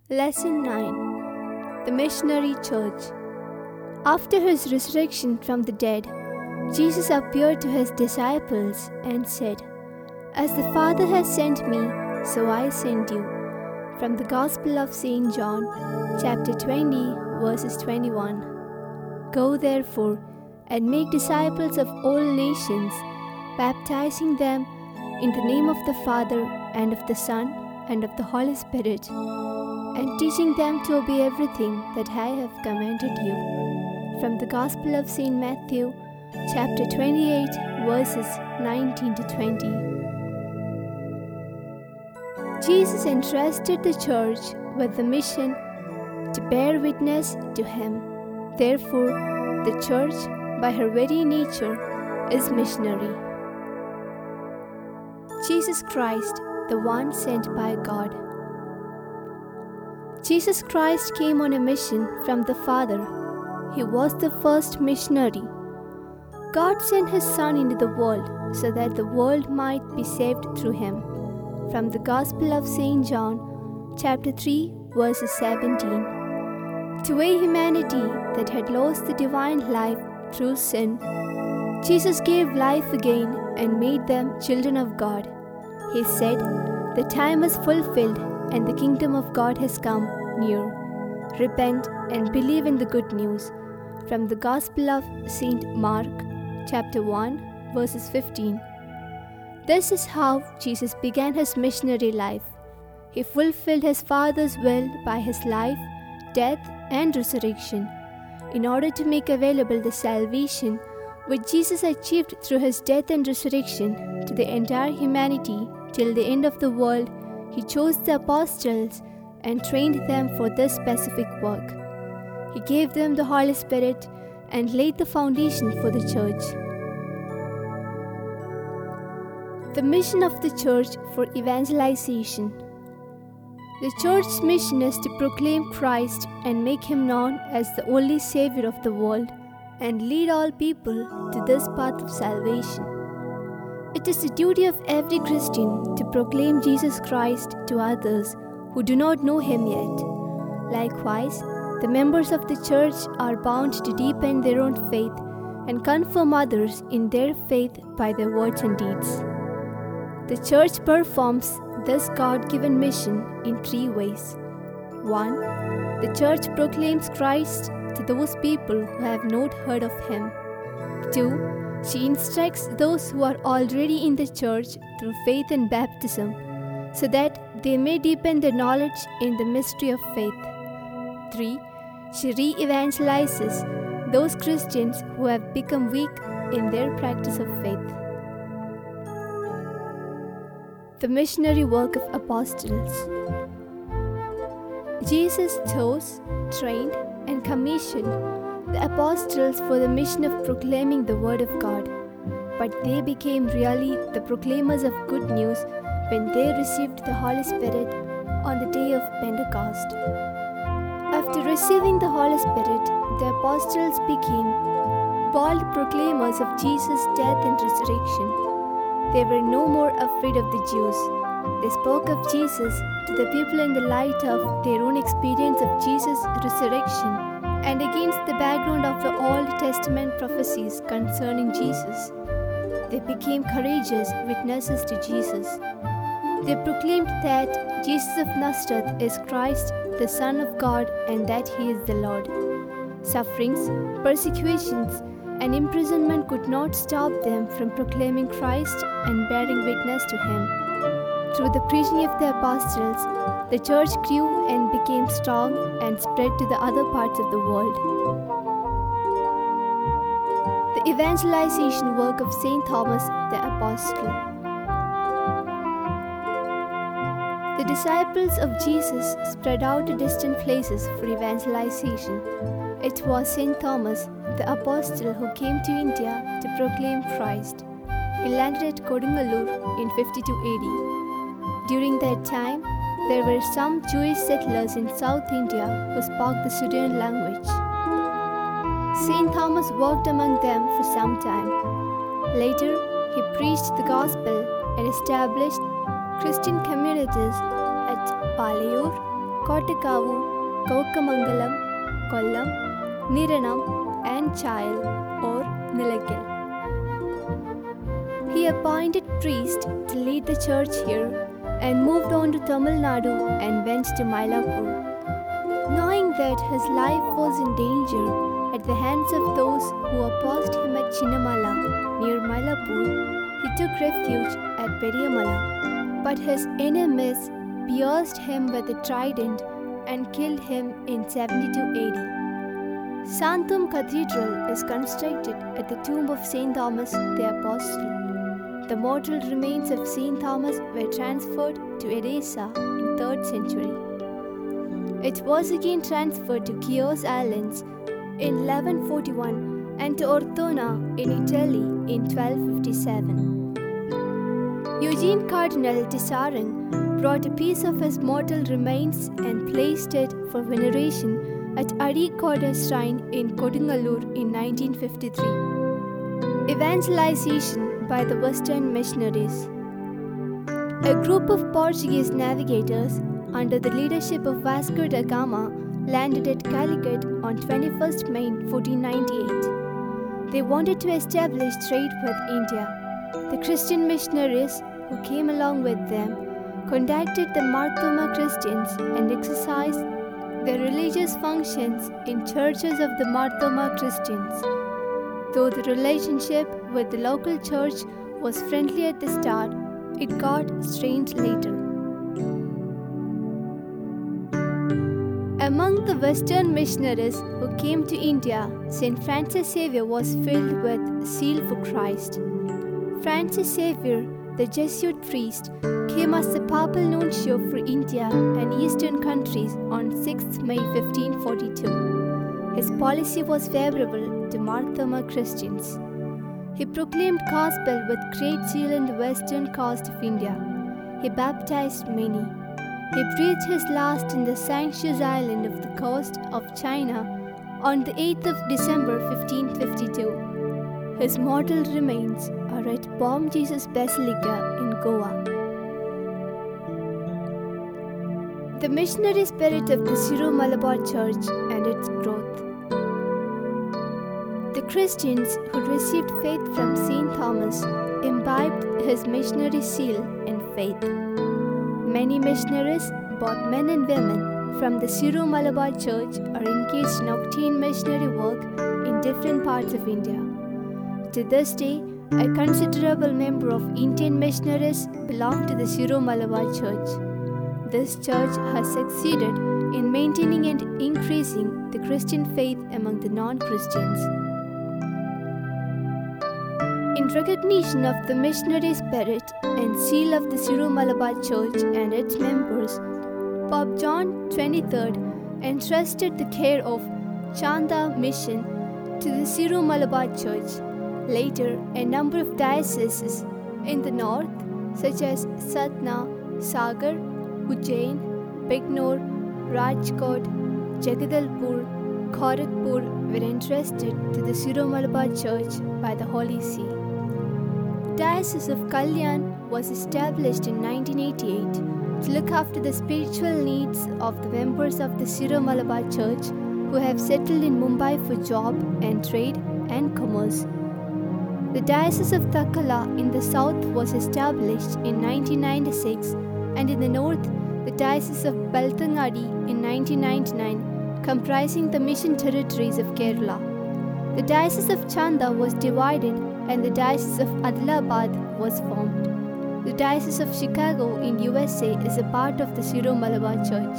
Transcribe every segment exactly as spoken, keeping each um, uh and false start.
Lesson nine. The Missionary Church. After his resurrection from the dead, Jesus appeared to his disciples and said, "As the Father has sent me, so I send you." From the Gospel of Saint John, chapter twenty, verses twenty-one. Go therefore and make disciples of all nations, baptizing them in the name of the Father and of the Son and of the Holy Spirit, and teaching them to obey everything that I have commanded you. From the Gospel of Saint Matthew, chapter twenty-eight, verses nineteen to twenty. Jesus entrusted the church with the mission to bear witness to him. Therefore, the church, by her very nature, is missionary. Jesus Christ, the one sent by God. Jesus Christ came on a mission from the Father. He was the first missionary. God sent His Son into the world so that the world might be saved through Him. From the Gospel of Saint John, chapter three, verses seventeen. To a humanity that had lost the divine life through sin, Jesus gave life again and made them children of God. He said, "The time is fulfilled and the kingdom of God has come near. Repent and believe in the good news." From the Gospel of Saint Mark, chapter one, verses fifteen. This is how Jesus began his missionary life. He fulfilled his Father's will by his life, death, and resurrection, in order to make available the salvation which Jesus achieved through his death and resurrection to the entire humanity till the end of the world. He chose the apostles and trained them for this specific work. He gave them the Holy Spirit and laid the foundation for the church. The mission of the church for evangelization. The church's mission is to proclaim Christ and make him known as the only Savior of the world and lead all people to this path of salvation. It is the duty of every Christian to proclaim Jesus Christ to others who do not know him yet. Likewise, the members of the church are bound to deepen their own faith and confirm others in their faith by their words and deeds. The church performs this God-given mission in three ways. One, the church proclaims Christ to those people who have not heard of him. Two, she instructs those who are already in the church through faith and baptism, so that they may deepen their knowledge in the mystery of faith. Three, she re-evangelizes those Christians who have become weak in their practice of faith. The missionary work of apostles. Jesus chose, trained, and commissioned the apostles for the mission of proclaiming the word of God, but they became really the proclaimers of good news when they received the Holy Spirit on the day of Pentecost. After receiving the Holy Spirit, the apostles became bold proclaimers of Jesus' death and resurrection. They were no more afraid of the Jews. They spoke of Jesus to the people in the light of their own experience of Jesus' resurrection and against the background of the Old Testament prophecies concerning Jesus. They became courageous witnesses to Jesus. They proclaimed that Jesus of Nazareth is Christ, the Son of God, and that he is the Lord. Sufferings, persecutions, and imprisonment could not stop them from proclaiming Christ and bearing witness to him. Through the preaching of the apostles, the church grew and became strong and spread to the other parts of the world. The evangelization work of Saint Thomas the Apostle. The disciples of Jesus spread out to distant places for evangelization. It was Saint Thomas the Apostle who came to India to proclaim Christ. He landed at Kodungalur in fifty-two A D. During that time, there were some Jewish settlers in South India who spoke the Syrian language. Saint Thomas walked among them for some time. Later, he preached the gospel and established Christian communities at Palayur, Kottakavu, Kokkamangalam, Kollam, Niranam, and Chayal or Nilakil. He appointed priests to lead the church here and moved on to Tamil Nadu and went to Mylapore. Knowing that his life was in danger at the hands of those who opposed him at Chinnamala near Mylapore, he took refuge at Periyamala. But his enemies pierced him with a trident and killed him in seventy-two A D. Santham Cathedral is constructed at the tomb of Saint Thomas the Apostle. The mortal remains of Saint Thomas were transferred to Edessa in third century. It was again transferred to Chios Islands in eleven forty-one and to Ortona in Italy in twelve fifty-seven. Eugene Cardinal Tisserand brought a piece of his mortal remains and placed it for veneration at Adikoda Shrine in Kodungalur in nineteen fifty-three. Evangelization by the Western missionaries. A group of Portuguese navigators under the leadership of Vasco da Gama landed at Calicut on twenty-first May fourteen ninety-eight. They wanted to establish trade with India. The Christian missionaries who came along with them contacted the Marthoma Christians and exercised their religious functions in churches of the Marthoma Christians. Though the relationship with the local church was friendly at the start, it got strained later. Among the Western missionaries who came to India, Saint Francis Xavier was filled with zeal for Christ. Francis Xavier, the Jesuit priest, came as the Papal Nuncio for India and Eastern countries on sixth May fifteen forty-two. His policy was favorable to Marthoma Christians. He proclaimed gospel with great zeal in the western coast of India. He baptized many. He breathed his last in the Sanctius Island of the coast of China on the eighth of December fifteen fifty-two. His mortal remains are at Bom Jesus Basilica in Goa. The missionary spirit of the Syro-Malabar Church and its growth. The Christians who received faith from Saint Thomas imbibed his missionary seal and faith. Many missionaries, both men and women, from the Syro-Malabar Church are engaged in obtained missionary work in different parts of India. To this day, a considerable number of Indian missionaries belong to the Syro-Malabar Church. This church has succeeded in maintaining and increasing the Christian faith among the non-Christians. In recognition of the missionary spirit and seal of the Syro-Malabar Church and its members, Pope John the twenty-third entrusted the care of Chanda Mission to the Syro-Malabar Church. Later, a number of dioceses in the north, such as Satna, Sagar, Ujjain, Bignor, Rajkot, Jagadalpur, Kharagpur were entrusted to the Syro-Malabar Church by the Holy See. Diocese of Kalyan was established in nineteen eighty-eight to look after the spiritual needs of the members of the Syro-Malabar Church who have settled in Mumbai for job and trade and commerce. The Diocese of Takkala in the south was established in nineteen ninety-six, and in the north, the Diocese of Belthangadi in nineteen ninety-nine, comprising the mission territories of Kerala. The Diocese of Chanda was divided and the Diocese of Adilabad was formed. The Diocese of Chicago in U S A is a part of the Syro-Malabar Church.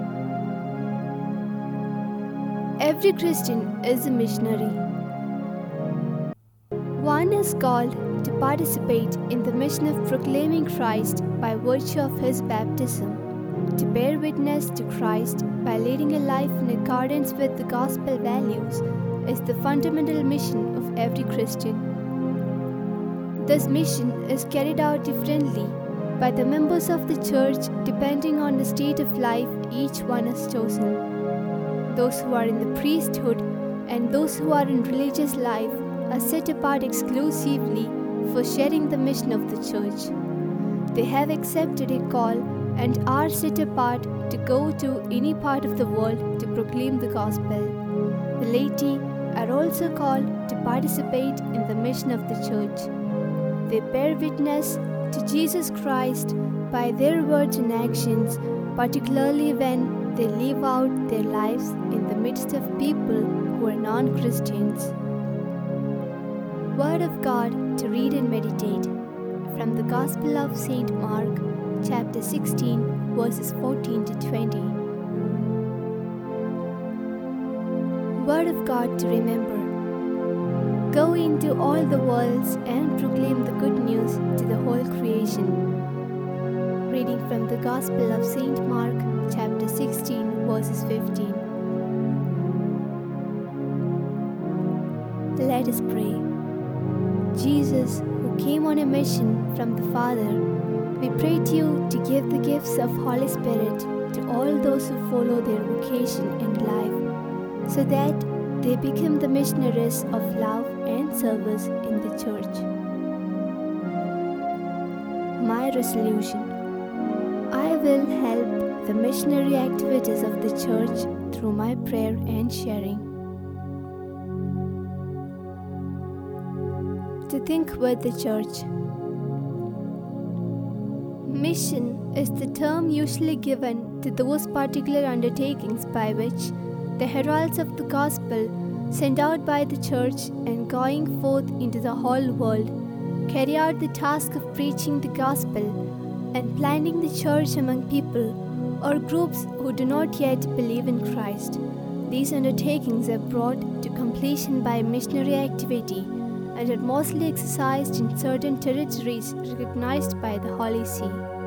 Every Christian is a missionary. One is called to participate in the mission of proclaiming Christ by virtue of his baptism, to bear witness to Christ by leading a life in accordance with the gospel values is the fundamental mission of every Christian. This mission is carried out differently by the members of the church depending on the state of life each one has chosen. Those who are in the priesthood and those who are in religious life are set apart exclusively for sharing the mission of the church. They have accepted a call and are set apart to go to any part of the world to proclaim the gospel. The laity are also called to participate in the mission of the church. They bear witness to Jesus Christ by their words and actions, particularly when they live out their lives in the midst of people who are non-Christians. Word of God to read and meditate from the Gospel of Saint Mark, chapter sixteen, verses fourteen to twenty. Word of God to remember. Go into all the worlds and proclaim the good news to the whole creation. Reading from the Gospel of Saint Mark, chapter sixteen, verses fifteen. Let us pray. Jesus, who came on a mission from the Father, we pray to you to give the gifts of Holy Spirit to all those who follow their vocation in life, so that they become the missionaries of love and service in the church. My resolution: I will help the missionary activities of the church through my prayer and sharing. To think with the church. Mission is the term usually given to those particular undertakings by which the heralds of the gospel, sent out by the church and going forth into the whole world, carry out the task of preaching the gospel and planting the church among people or groups who do not yet believe in Christ. These undertakings are brought to completion by missionary activity and are mostly exercised in certain territories recognized by the Holy See.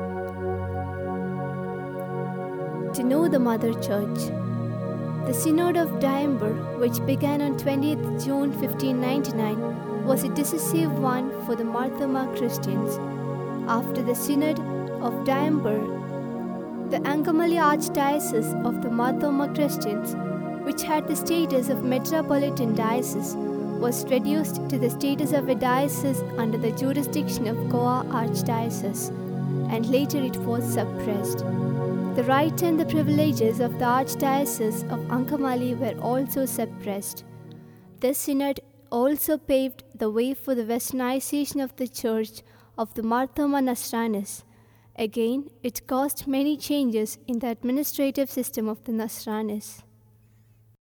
To know the Mother Church. The Synod of Diamber, which began on twentieth June fifteen ninety-nine, was a decisive one for the Marthoma Christians. After the Synod of Diamber, the Angamali Archdiocese of the Marthoma Christians, which had the status of metropolitan diocese, was reduced to the status of a diocese under the jurisdiction of Goa Archdiocese, and later it was suppressed. The right and the privileges of the Archdiocese of Angamali were also suppressed. This synod also paved the way for the westernization of the Church of the Marthoma Nasranis. Again, it caused many changes in the administrative system of the Nasranis.